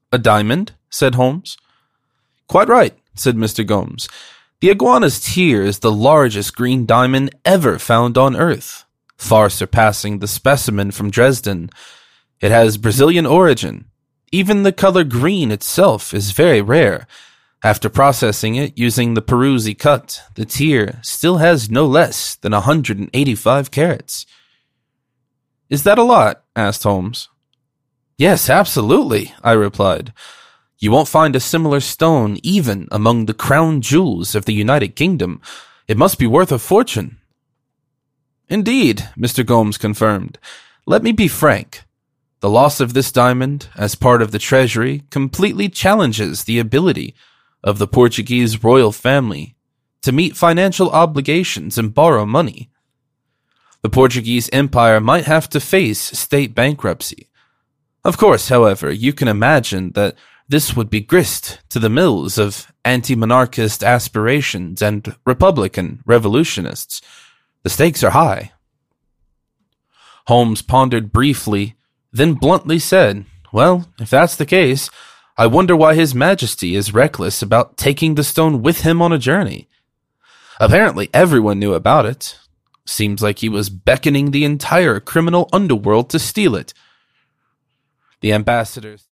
A diamond? Said Holmes. Quite right, said Mr. Gomes. The iguana's tear is the largest green diamond ever found on Earth, far surpassing the specimen from Dresden. It has Brazilian origin. Even the color green itself is very rare. After processing it using the Peruzzi cut, the tear still has no less than 185 carats. Is that a lot? Asked Holmes. Yes, absolutely, I replied. You won't find a similar stone even among the crown jewels of the United Kingdom. It must be worth a fortune. Indeed, Mr. Gomes confirmed. Let me be frank. The loss of this diamond, as part of the treasury, completely challenges the ability of the Portuguese royal family to meet financial obligations and borrow money. The Portuguese Empire might have to face state bankruptcy. Of course, however, you can imagine that this would be grist to the mills of anti-monarchist aspirations and Republican revolutionists. The stakes are high. Holmes pondered briefly, then bluntly said, Well, if that's the case, I wonder why His Majesty is reckless about taking the stone with him on a journey. Apparently everyone knew about it. Seems like he was beckoning the entire criminal underworld to steal it. The ambassadors